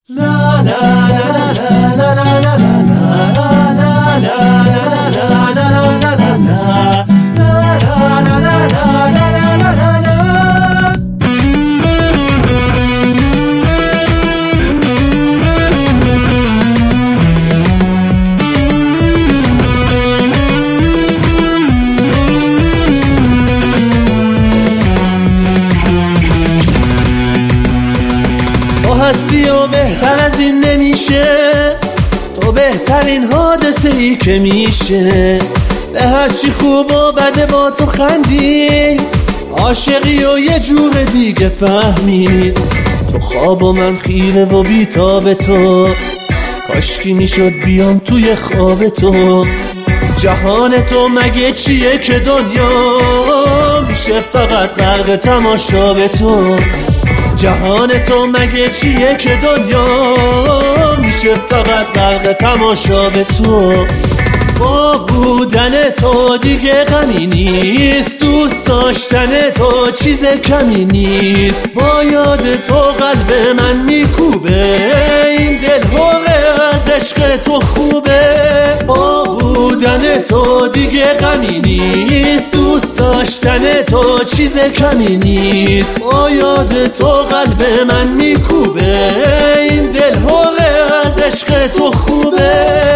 هستی و بهتر از این نمیشه، تو بهترین حادثه ای که میشه. به هرچی خوب و بده با تو خندی، عاشقی و یه جور دیگه فهمی. تو خواب و من خیره و بیتاب تو، کاشکی میشد بیام توی خواب تو. جهان تو مگه چیه که دنیا میشه فقط غرق تماشا به تو. جهان تو مگه چیه که دنیا میشه فقط غرق تماشا به تو. با بودن تو دیگه غمی نیست، دوست داشتن تو چیز کمی نیست. با یاد تو قلب من میکوبه، این دل حقه از عشق تو خوبه. با بودن تو دیگه غمی نیست، دوست داشتن تو چیز کمی نیست. با یاد تو قلب من میکوبه، این دل حقه از عشق تو خوبه.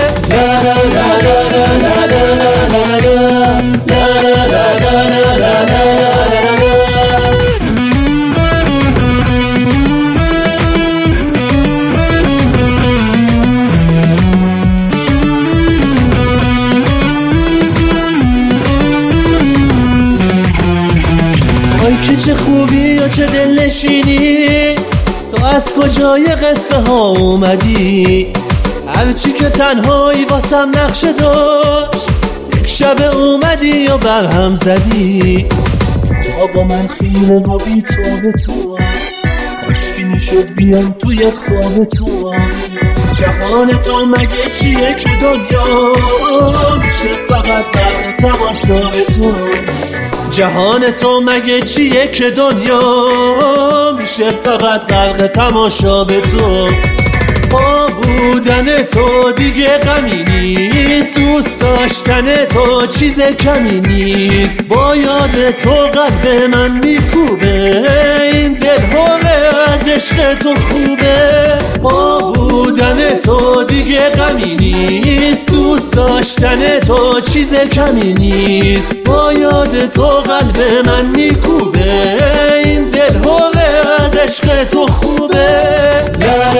آی که چه خوبی و چه دلنشینی، تو از کجای قصه ها اومدی؟ هرچی که تنهایی واسم نقشه داشت، یک شب اومدی و برهم زدی. تا با من خیره و بیتاب تو، کاشکی میشد بیام توی خواب تو. جهان تو مگه چیه که دنیا میشه فقط غرق تماشا به تو. جهان تو مگه چیه که دنیا میشه فقط غرق تماشا به تو. با بودن تو دیگه غمی نیست، دوست داشتن تو چیز کمی نیست. با یاد تو قلب من میکوبه، این دل حقه از عشق تو خوبه. با بودن تو دیگه غمی نیست، دوست داشتن تو چیز کمی نیست. با یاد تو قلب من میکوبه، این دل حقه از عشق تو خوبه.